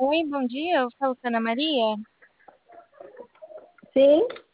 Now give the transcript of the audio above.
Oi, bom dia. Eu falo com a Ana Maria. Sim,